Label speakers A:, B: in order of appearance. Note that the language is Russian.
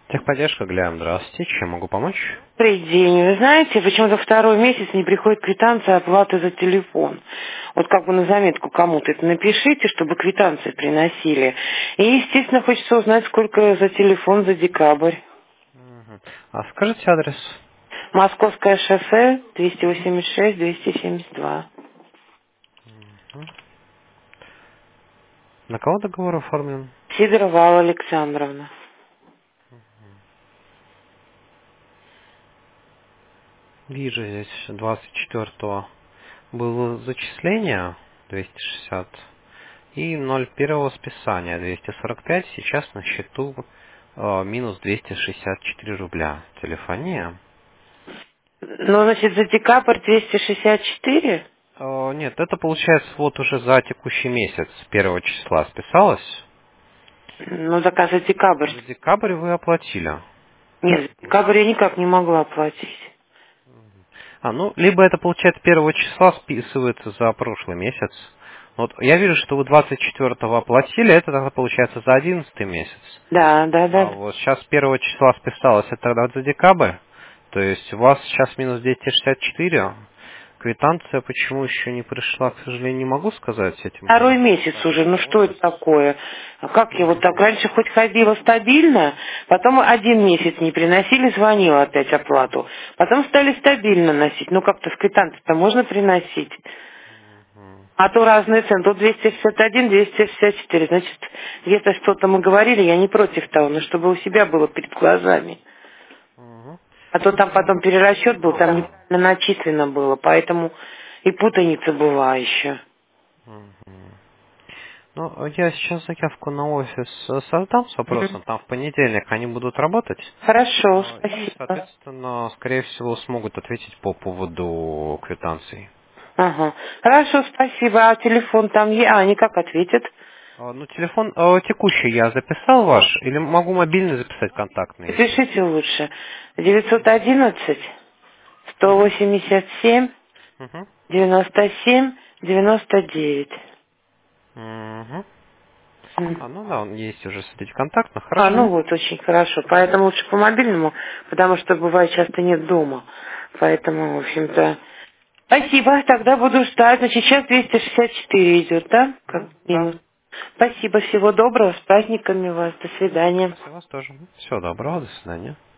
A: Техподдержка, Гляем, здравствуйте. Чем могу помочь?
B: Добрый день. Вы знаете, почему-то второй месяц не приходит квитанция оплаты за телефон. Вот как бы на заметку кому-то это напишите, чтобы квитанции приносили. И, естественно, хочется узнать, сколько за телефон за декабрь.
A: Мгм. А скажите адрес?
B: Московское шоссе, 286-272.
A: Мгм. На кого договор оформлен?
B: Сидорова Алла Александровна.
A: Вижу здесь 24-го было зачисление 260 и 01-го списания 245. Сейчас на счету минус 264 рубля. Телефония.
B: Ну, значит, за декабрь 264?
A: Нет, это получается вот уже за текущий месяц, с 1 числа списалось.
B: Ну, так а за декабрь?
A: За декабрь вы оплатили.
B: Нет, за декабрь я никак не могла оплатить.
A: Ну, либо это, получается, 1 числа списывается за прошлый месяц. Вот я вижу, что вы 24-го оплатили, это тогда получается за 11-й месяц.
B: Да, да,
A: А
B: да.
A: вот сейчас 1 числа списалось, это тогда за декабрь. То есть у вас сейчас минус 264. Квитанция почему еще не пришла, к сожалению, не могу сказать этим.
B: Второй месяц уже, ну что это такое? А как я вот так? Раньше хоть ходила стабильно, потом один месяц не приносили, звонила опять оплату. Потом стали стабильно носить. Ну как-то с квитанции-то можно приносить. А то разные цены. Тут 261, 264. Значит, где-то что-то мы говорили, я не против того, но чтобы у себя было перед глазами.
A: Мгм.
B: А то там потом перерасчет был, там неправильно начислено было, поэтому и путаница была еще.
A: Мгм. Ну, я сейчас заявку на офис создам с вопросом, там в понедельник они будут работать.
B: Хорошо,
A: И,
B: спасибо.
A: соответственно, скорее всего, смогут ответить по поводу квитанций.
B: Ага. Хорошо, спасибо. А телефон там есть? А, они как ответят?
A: Ну, телефон текущий я записал ваш, или могу мобильный записать контактный, если...
B: Пишите лучше. 911 187
A: Угу.
B: 97 99.
A: Угу.
B: М.
A: Ну да, он есть уже, смотрите, контактно,
B: А, ну
A: хорошо.
B: вот, очень хорошо. Поэтому лучше по мобильному, потому что бывает часто нет дома. Поэтому, в общем-то... Спасибо, тогда буду ждать. Значит, сейчас 264 идет, да? Как
A: Да.
B: минус. Спасибо, всего доброго, с праздниками вас, до свидания.
A: Спасибо вас тоже. Всего доброго, до свидания.